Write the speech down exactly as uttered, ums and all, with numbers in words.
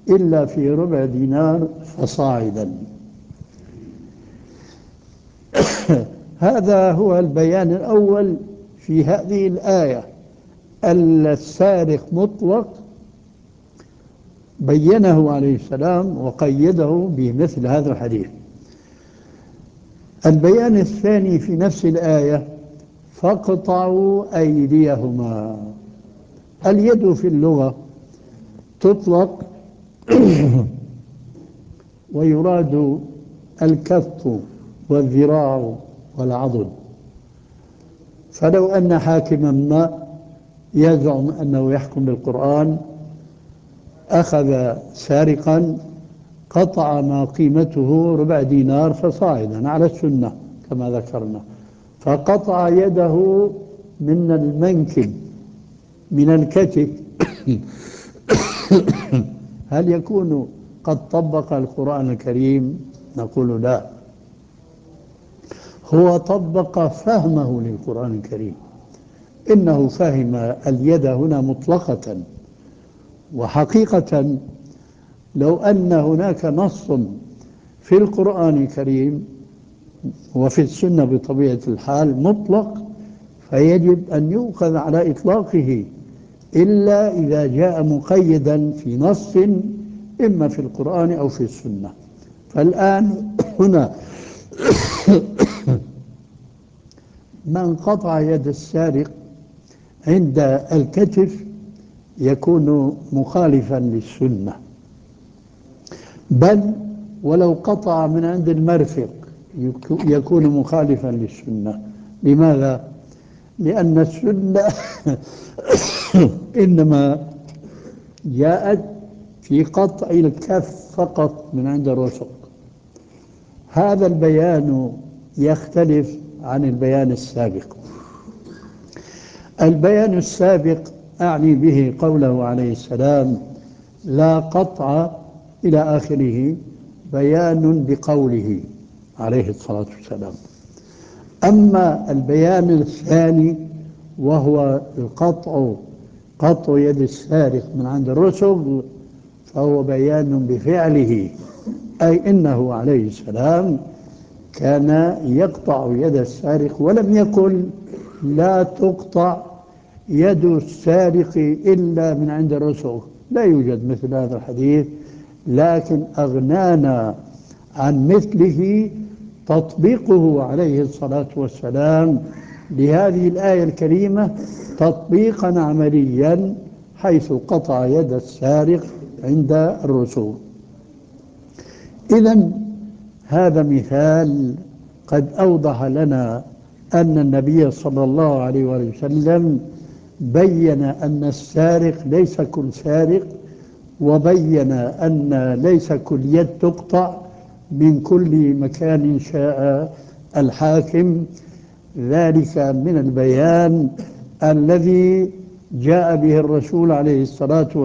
إلا في ربع دينار فصاعدا. هذا هو البيان الأول في هذه الآية. السارق مطلق بينه عليه السلام وقيده بمثل هذا الحديث. البيان الثاني في نفس الآية: فاقطعوا أيديهما. اليد في اللغة تطلق ويراد الكف والذراع والعضد. فلو أن حاكما ما يزعم أنه يحكم بالقرآن أخذ سارقا قطع ما قيمته ربع دينار فصاعدا على السنة كما ذكرنا، فقطع يده من المنكب من الكتف، هل يكون قد طبق القرآن الكريم؟ نقول لا، هو طبق فهمه للقرآن الكريم. إنه فهم اليد هنا مطلقة. وحقيقة لو أن هناك نص في القرآن الكريم وفي السنة بطبيعة الحال مطلق فيجب أن يؤخذ على إطلاقه، إلا إذا جاء مقيدا في نص إما في القرآن أو في السنة. فالآن هنا من قطع يد السارق عند الكتف يكون مخالفا للسنة، بل ولو قطع من عند المرفق يكون مخالفا للسنة. لماذا؟ لأن السنة إنما جاءت في قطع الكف فقط من عند الرسل. هذا البيان يختلف عن البيان السابق. البيان السابق أعني به قوله عليه السلام: لا قطع إلى آخره، بيان بقوله عليه الصلاة والسلام. أما البيان الثاني وهو القطع، قطع يد السارق من عند الرسل، فهو بيان بفعله، أي إنه عليه السلام كان يقطع يد السارق ولم يقل لا تقطع يد السارق إلا من عند الرسل. لا يوجد مثل هذا الحديث، لكن أغنانا عن مثله تطبيقه عليه الصلاة والسلام لهذه الآية الكريمة تطبيقا عمليا، حيث قطع يد السارق عند الرسل. إذن هذا مثال قد أوضح لنا أن النبي صلى الله عليه وسلم بين أن السارق ليس كل سارق، وبين أن ليس كل يد تقطع من كل مكان شاء الحاكم. ذلك من البيان الذي جاء به الرسول عليه الصلاة والسلام